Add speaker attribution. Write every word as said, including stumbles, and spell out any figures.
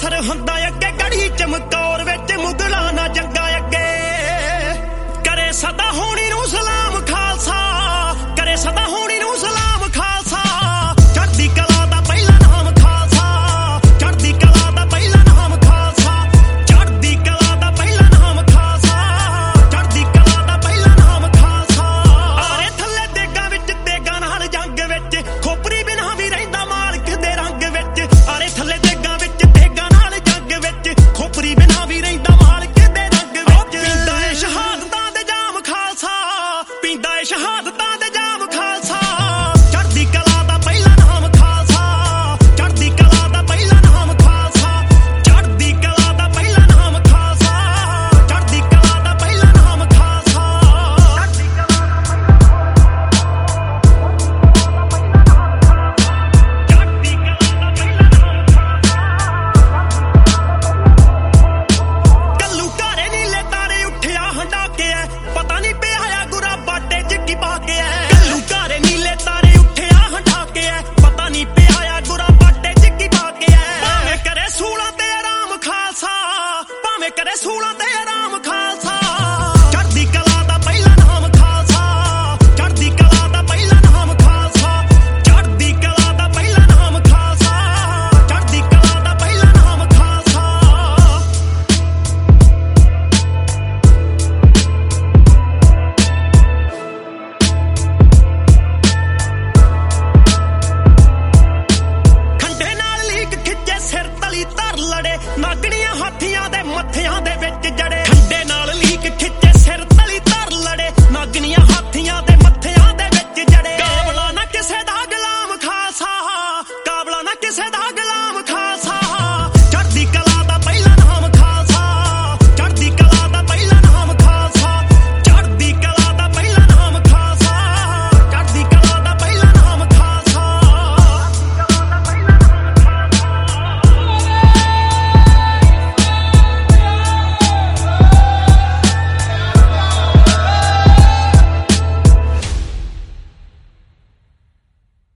Speaker 1: असर हुंदा अगे गढ़ी चमकौर विच मुगलां ना जंगा अगे करे सदा होनी नूं सलाम खालसा करे सदा होनी नूं सलाम खालसा चढ़दी कला दा पहला नाम खालसा चढ़दी कला दा पहला नाम खालसा चढ़दी कला दा पहला नाम खालसा चढ़दी कला दा पहला नाम खालसा आरे थल्ले देगां विच देगां नाल जंग विच खोपरी बिना भी रहिंदा मालक दे रंग विच आरे थल्ले देगां विच देगां नाल जंग विच खोपरी बिना भी रहिंदा मालक दे रंग विच पींदा है शहादतां दे जाम खालसा पींदा है शहादतां दे जाम खालसा चढ़दी कला दा पहला नाम खालसा चढ़दी कला दा पहला नाम खालसा चढ़दी कला दा पहला नाम खालसा चढ़दी कला दा पहला नाम खालसा चढ़दी कला चढ़दी कला दा पहला नाम कल्लू घारे नीले तारे उठिया हंडा के है पता नहीं पे आया गुरा बाटे च की पा के है कल्लू घारे नीले तारे उठिया हंडा के है पता नहीं पे आया गुरा बाटे च की पा के है भावें करे सूला ते आराम खालसा भावें करे सूला ते आराम खालसा चढ़दी कला दा पहला नाम खालसा चढ़दी कला दा पहला नाम खालसा चढ़दी कला दा पहला नाम खालसा चढ़दी कला दा पहला नाम खालसा खंडे नाल लीक खिच्चे सिर तली धर लड़े नागणियां हाथियां दे मੱਥਿਆਂ ਦੇ ਵਿੱਚ जड़े खंडे नाल